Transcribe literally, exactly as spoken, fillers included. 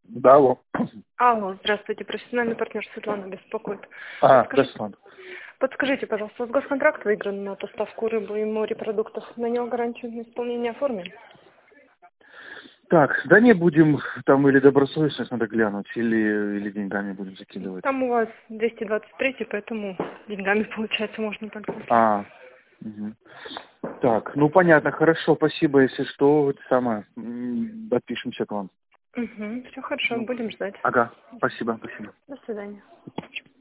Да, алло. Алло, здравствуйте, профессиональный партнер Светлана беспокоит. А, да, Подскажите, Светлана. подскажите, пожалуйста, у вас госконтракт выигран на поставку рыбы и морепродуктов. На него гарантию на исполнение оформим? Так, да не будем, там или добросовестность надо глянуть, или, или деньгами будем закидывать. Там у вас двести двадцать три, поэтому деньгами, получается, можно так сделать. А, угу. Так, ну понятно, хорошо, спасибо, если что, это самое, м, отпишемся к вам. Угу, все хорошо, Ну, будем ждать. ага, спасибо, спасибо. До свидания.